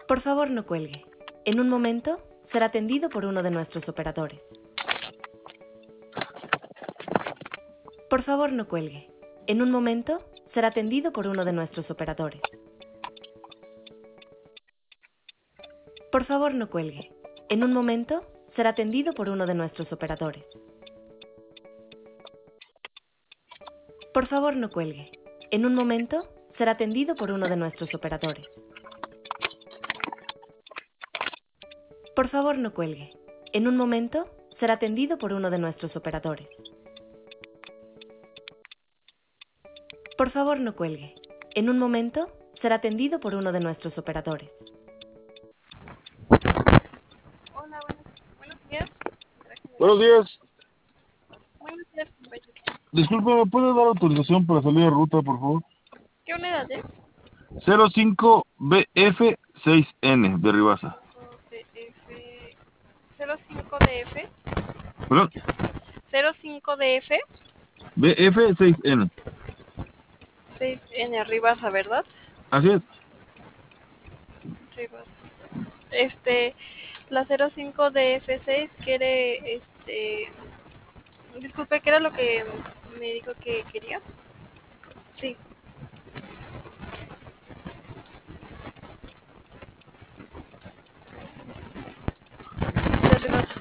Por favor, no cuelgue. En un momento será atendido por uno de nuestros operadores. Por favor, no cuelgue. En un momento será atendido por uno de nuestros operadores. Por favor, no cuelgue. En un momento será atendido por uno de nuestros operadores. Por favor, no cuelgue. En un momento será atendido por uno de nuestros operadores. Por favor, no cuelgue. En un momento será atendido por uno de nuestros operadores. Por favor, no cuelgue. En un momento será atendido por uno de nuestros operadores. Hola, buenos días. Buenos días. Buenos días, compañero. Disculpe, ¿me puede dar autorización para salir de ruta, por favor? ¿Qué unidad es? 05BF6N de Ribasa. DF 05DF ¿Perdón? 05DF BF6N. 6N Ribasa, ¿verdad? Así es. Ribasa. La 05DF6 quiere, disculpe, ¿qué era lo que me dijo que quería? Sí. De Ribasa.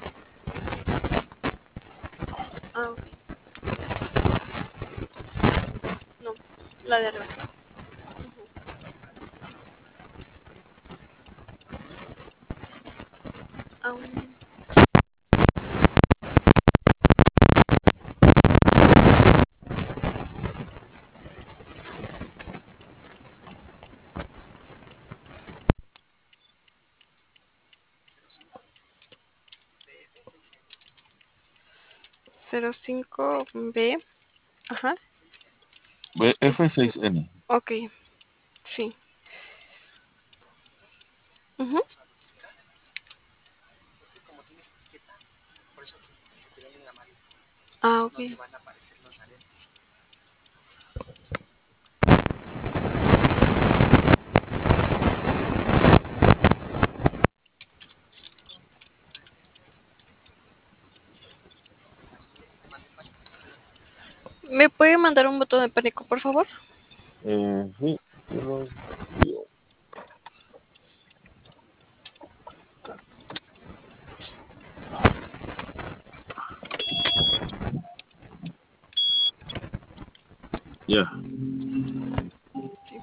Ah, ok. No, la de arriba. Aún. 05B. Ajá. BF6N. Ok, sí. Ujú. Ah, ok. ¿Me puede mandar un botón de pánico, por favor? Sí. Ya. Sí.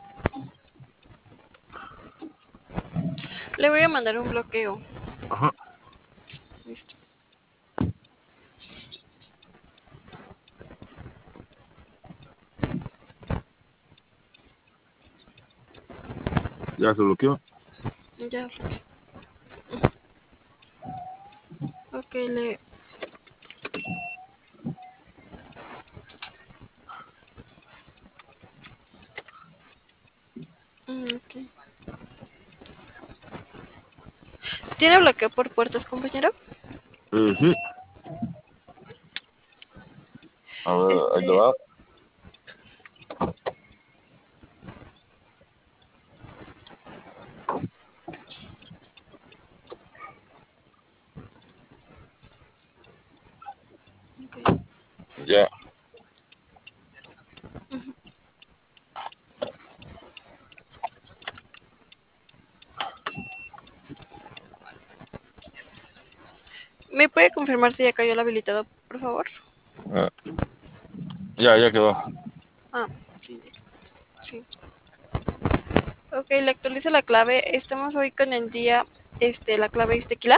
Le voy a mandar un bloqueo. Ajá. Listo. Ya se bloqueó. Ya. Ok, ok. ¿Tiene bloqueo por puertas, compañero? Sí. A ver, ahí te Este, va. ok. Ya. ¿Me puede confirmar si ya cayó el habilitado, por favor? Ah, ya quedó. Ah, sí, sí. Ok, le actualizo la clave. Estamos hoy con el día, la clave es tequila.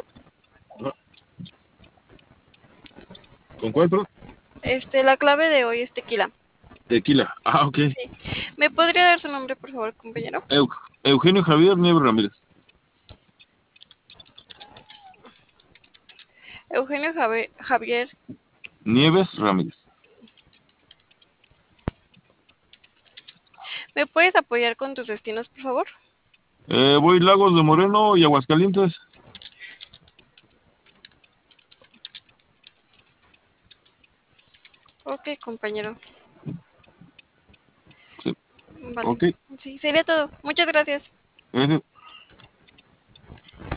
¿Con cuál, perdón? La clave de hoy es tequila. Tequila. Ah, ok. Sí. ¿Me podría dar su nombre, por favor, compañero? Eugenio Javier Nieves Ramírez. Eugenio Javier. Nieves Ramírez. ¿Me puedes apoyar con tus destinos, por favor? Voy Lagos de Moreno y Aguascalientes. Ok, compañero. Sí. Vale. Ok. Sí, sería todo. Muchas gracias. Gracias.